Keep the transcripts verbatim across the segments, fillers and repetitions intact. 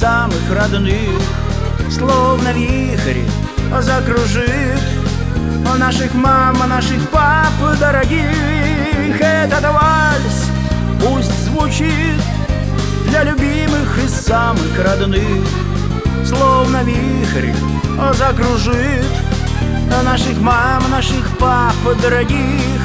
самых родных, словно вихрь закружит наших мам, наших пап дорогих. Этот вальс пусть звучит для любимых и самых родных, словно вихрь закружит наших мам, наших пап дорогих.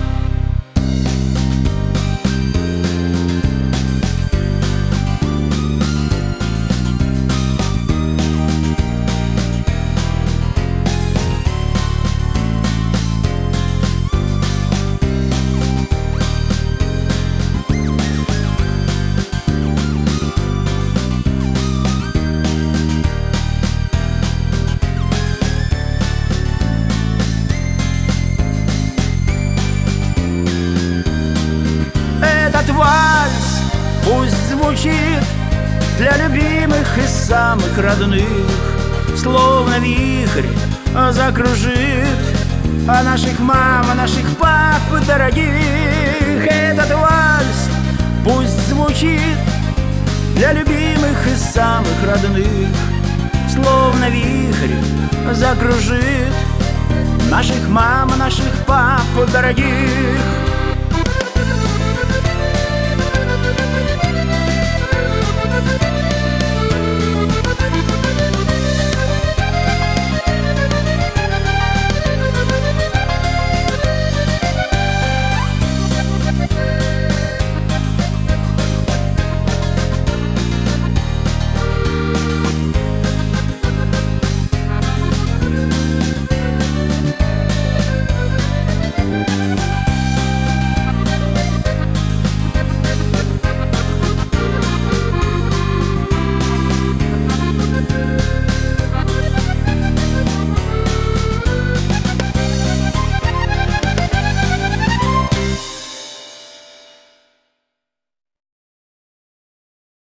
Этот вальс пусть звучит для любимых и самых родных, словно вихрь закружит наших мам, наших пап дорогих. Этот вальс пусть звучит для любимых и самых родных, словно вихрь закружит наших мам, наших пап дорогих.